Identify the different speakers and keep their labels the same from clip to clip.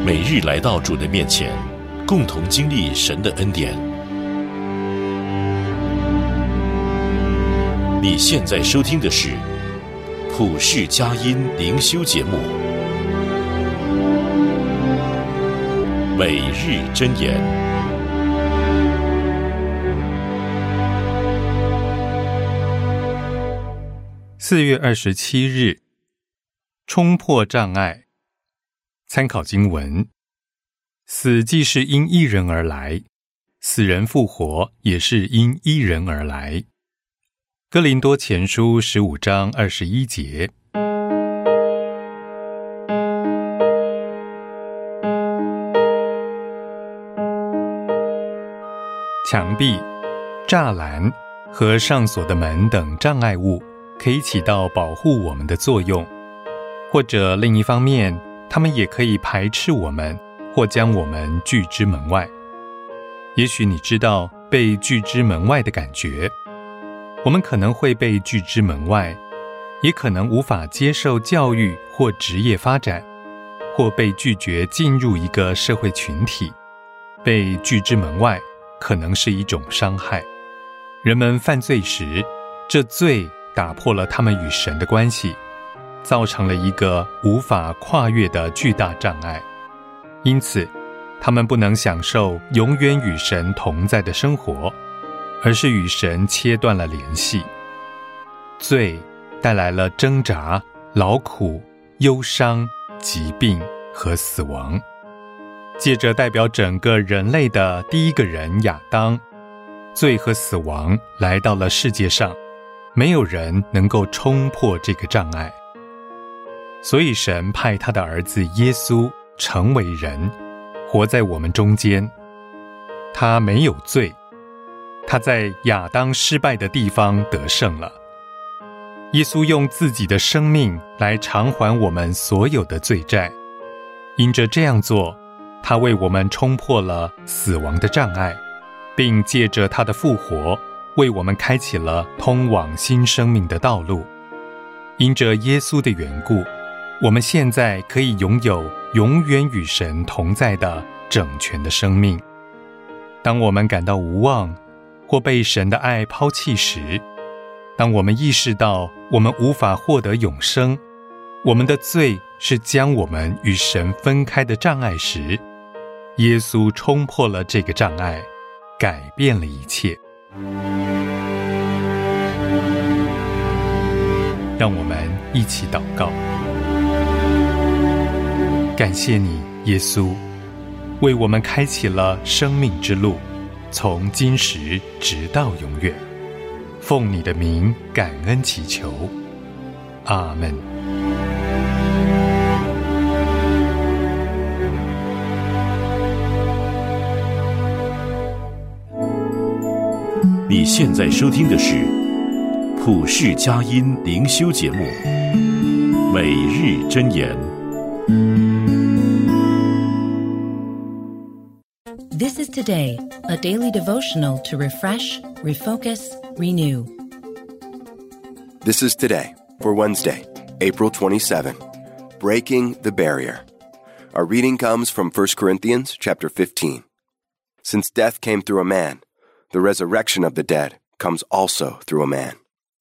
Speaker 1: 每日来到主的面前，共同经历神的恩典。你现在收听的是普世佳音灵修节目，每日箴言。
Speaker 2: 4月27日，冲破障碍。参考经文：死既是因一人而来，死人复活也是因一人而来。哥林多前书15章21节。墙壁、栅栏和上锁的门等障碍物可以起到保护我们的作用，或者另一方面，他们也可以排斥我们，或将我们拒之门外。也许你知道被拒之门外的感觉，我们可能会被拒之门外，也可能无法接受教育或职业发展，或被拒绝进入一个社会群体。被拒之门外可能是一种伤害。人们犯罪时，这罪打破了他们与神的关系，造成了一个无法跨越的巨大障碍，因此他们不能享受永远与神同在的生活，而是与神切断了联系。罪带来了挣扎、劳苦、忧伤、疾病和死亡。借着代表整个人类的第一个人亚当，罪和死亡来到了世界上，没有人能够冲破这个障碍。所以神派他的儿子耶稣成为人，活在我们中间。他没有罪，他在亚当失败的地方得胜了。耶稣用自己的生命来偿还我们所有的罪债，因着这样做，他为我们冲破了死亡的障碍，并借着他的复活，为我们开启了通往新生命的道路。因着耶稣的缘故，我们现在可以拥有永远与神同在的整全的生命。当我们感到无望，或被神的爱抛弃时，当我们意识到我们无法获得永生，我们的罪是将我们与神分开的障碍时，耶稣冲破了这个障碍，改变了一切。让我们一起祷告。感谢你，耶稣，为我们开启了生命之路，从今时直到永远。奉你的名感恩祈求，阿们。
Speaker 1: 你现在收听的是普世佳音灵修节目，每日箴言。
Speaker 3: This is Today, a daily devotional to refresh, refocus, renew.
Speaker 4: This is Today for Wednesday, April 27. Breaking the Barrier. Our reading comes from 1 Corinthians chapter 15. Since death came through a man, the resurrection of the dead comes also through a man.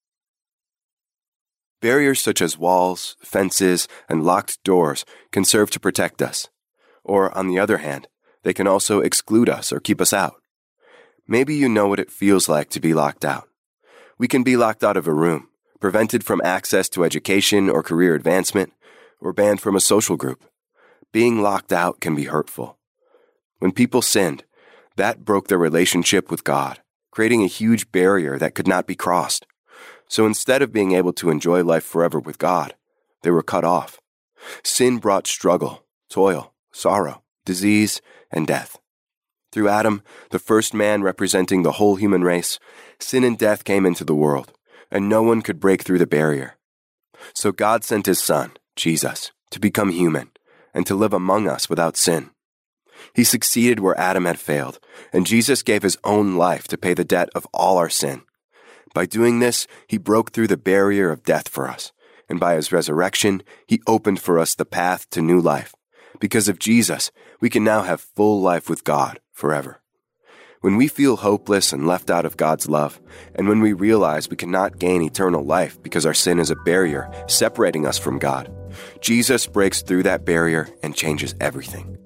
Speaker 4: Barriers such as walls, fences, and locked doors can serve to protect us. Or, on the other hand, they can also exclude us or keep us out. Maybe you know what it feels like to be locked out. We can be locked out of a room, prevented from access to education or career advancement, or banned from a social group. Being locked out can be hurtful. When people sinned, that broke their relationship with God, creating a huge barrier that could not be crossed. So instead of being able to enjoy life forever with God, they were cut off. Sin brought struggle, toil, sorrow, disease, and death. Through Adam, the first man representing the whole human race, sin and death came into the world, and no one could break through the barrier. So God sent his Son, Jesus, to become human and to live among us without sin. He succeeded where Adam had failed, and Jesus gave his own life to pay the debt of all our sin. By doing this, he broke through the barrier of death for us, and by his resurrection, he opened for us the path to new life, Because of Jesus, we can now have full life with God forever. When we feel hopeless and left out of God's love, and when we realize we cannot gain eternal life because our sin is a barrier separating us from God, Jesus breaks through that barrier and changes everything.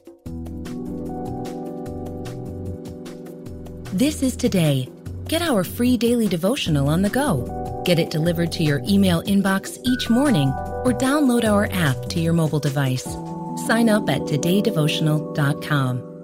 Speaker 3: This is Today. Get our free daily devotional on the go. Get it delivered to your email inbox each morning or download our app to your mobile device. Sign up at todaydevotional.com.